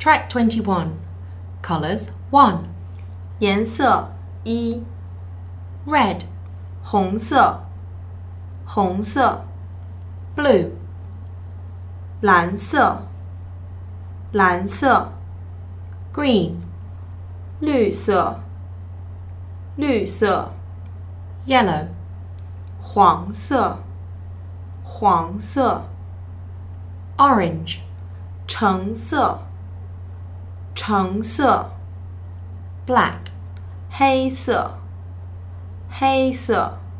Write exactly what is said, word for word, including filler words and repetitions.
Track twenty-one. Colours one. 颜色一 Red, 红色红色 blue, 蓝色蓝色 green, 绿色绿色 yellow, 黄色黄色 orange, 橙色橙色 black, 黑色黑色